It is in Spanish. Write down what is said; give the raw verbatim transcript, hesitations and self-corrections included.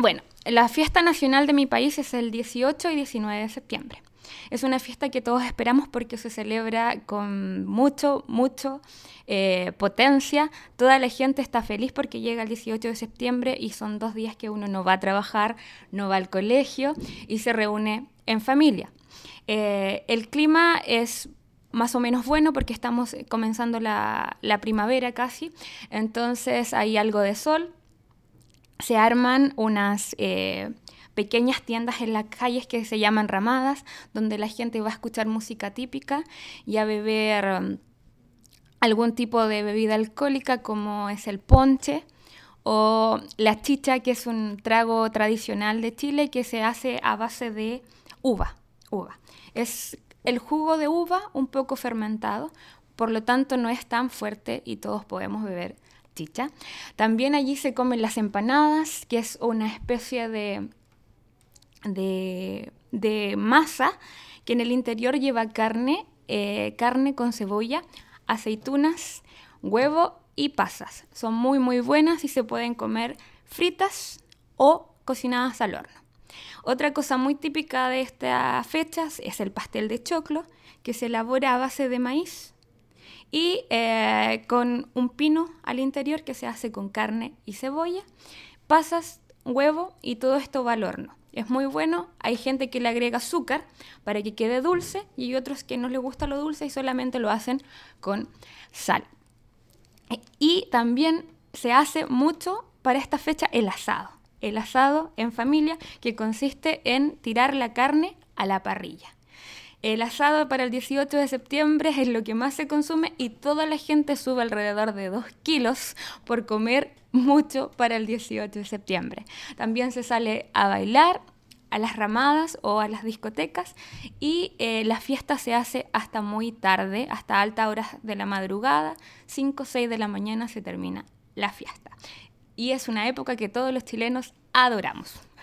Bueno, la fiesta nacional de mi país es el dieciocho y diecinueve de septiembre. Es una fiesta que todos esperamos porque se celebra con mucho, mucho eh, potencia. Toda la gente está feliz porque llega el dieciocho de septiembre y son dos días que uno no va a trabajar, no va al colegio y se reúne en familia. Eh, el clima es más o menos bueno porque estamos comenzando la, la primavera casi, entonces hay algo de sol. Se arman unas eh, pequeñas tiendas en las calles que se llaman ramadas, donde la gente va a escuchar música típica y a beber um, algún tipo de bebida alcohólica como es el ponche o la chicha, que es un trago tradicional de Chile que se hace a base de uva. uva. Es el jugo de uva un poco fermentado, por lo tanto no es tan fuerte y todos podemos beber chicha. También allí se comen las empanadas, que es una especie de, de, de masa que en el interior lleva carne, eh, carne con cebolla, aceitunas, huevo y pasas. Son muy muy buenas y se pueden comer fritas o cocinadas al horno. Otra cosa muy típica de estas fechas es el pastel de choclo, que se elabora a base de maíz y eh, con un pino al interior que se hace con carne y cebolla, pasas, huevo y todo esto va al horno. Es muy bueno, hay gente que le agrega azúcar para que quede dulce y hay otros que no les gusta lo dulce y solamente lo hacen con sal. Y también se hace mucho para esta fecha el asado. El asado en familia, que consiste en tirar la carne a la parrilla. El asado para el dieciocho de septiembre es lo que más se consume y toda la gente sube alrededor de dos kilos por comer mucho para el dieciocho de septiembre. También se sale a bailar a las ramadas o a las discotecas y eh, la fiesta se hace hasta muy tarde, hasta altas horas de la madrugada, cinco o seis de la mañana se termina la fiesta. Y es una época que todos los chilenos adoramos.